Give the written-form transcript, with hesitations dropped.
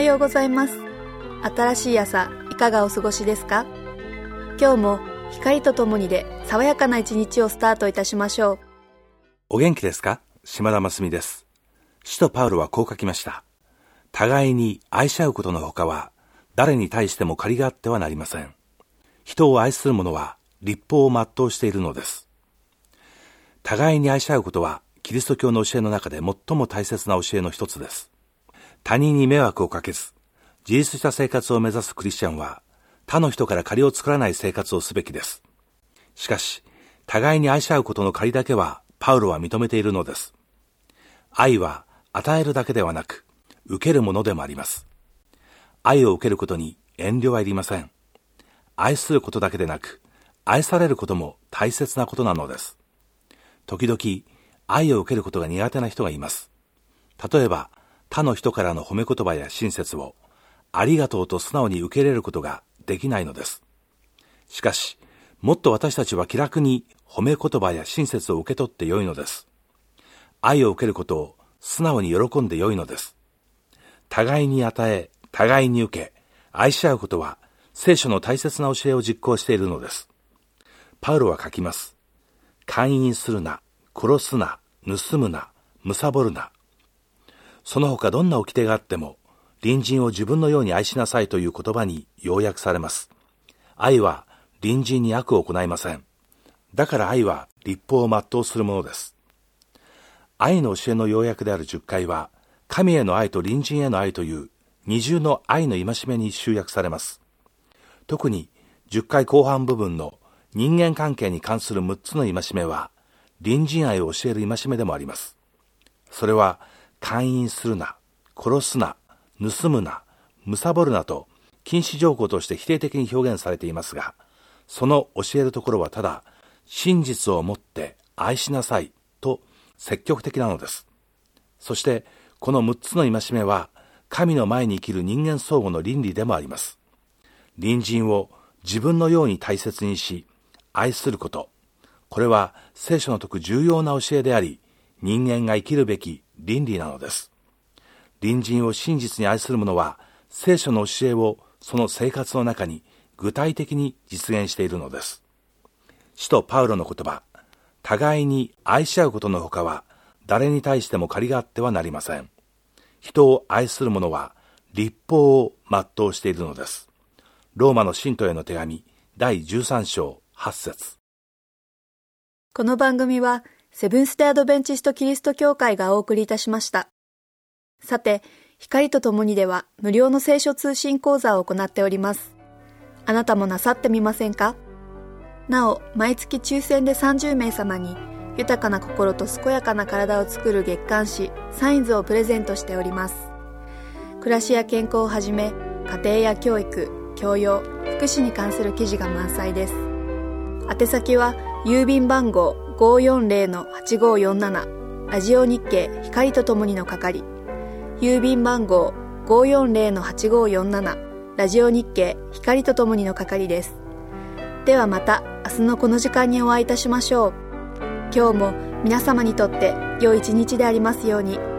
ようございます。新しい朝、いかがお過ごしですか？今日も光とともにで爽やかな一日をスタートいたしましょう。 お元気ですか？島田真澄です。使徒パウロはこう書きました。互いに愛し合うことのほかは誰に対しても借りがあってはなりません。人を愛する者は律法を全うしているのです。互いに愛し合うことはキリスト教の教えの中で最も大切な教えの一つです。他人に迷惑をかけず、自立した生活を目指すクリスチャンは、他の人から借りを作らない生活をすべきです。しかし、互いに愛し合うことの借りだけは、パウロは認めているのです。愛は与えるだけではなく、受けるものでもあります。愛を受けることに遠慮はいりません。愛することだけでなく、愛されることも大切なことなのです。時々、愛を受けることが苦手な人がいます。例えば、他の人からの褒め言葉や親切をありがとうと素直に受け入れることができないのです。しかし、もっと私たちは気楽に褒め言葉や親切を受け取ってよいのです。愛を受けることを素直に喜んでよいのです。互いに与え、互いに受け、愛し合うことは聖書の大切な教えを実行しているのです。パウロは書きます。姦淫するな、殺すな、盗むな、貪るな。その他どんな掟があっても、隣人を自分のように愛しなさいという言葉に要約されます。愛は隣人に悪を行いません。だから愛は律法を全うするものです。愛の教えの要約である10回は、神への愛と隣人への愛という二重の愛の戒めに集約されます。特に10回後半部分の人間関係に関する6つの戒めは、隣人愛を教える戒めでもあります。それは、姦淫するな、殺すな、盗むな、貪るなと禁止条項として否定的に表現されていますが、その教えるところはただ真実をもって愛しなさいと積極的なのです。そしてこの6つの戒めは神の前に生きる人間相互の倫理でもあります。隣人を自分のように大切にし愛すること、これは聖書の説く重要な教えであり、人間が生きるべき倫理なのです。隣人を真実に愛する者は、聖書の教えをその生活の中に具体的に実現しているのです。使徒パウロの言葉、互いに愛し合うことのほかは、誰に対しても借りがあってはなりません。人を愛する者は、律法を全うしているのです。ローマの信徒への手紙、第13章8節。 この番組は、セブンステアドベンチストキリスト教会がお送りいたしました。さて、光とともにでは無料の聖書通信講座を行っております。あなたもなさってみませんか？なお、毎月抽選で30名様に豊かな心と健やかな体を作る月刊誌サインズをプレゼントしております。暮らしや健康をはじめ、家庭や教育、教養、福祉に関する記事が満載です。宛先は郵便番号540-8547 ラジオ日経光とともにの係、郵便番号540-8547ラジオ日経光とともにの係です。ではまた明日のこの時間にお会いいたしましょう。今日も皆様にとって良い一日でありますように。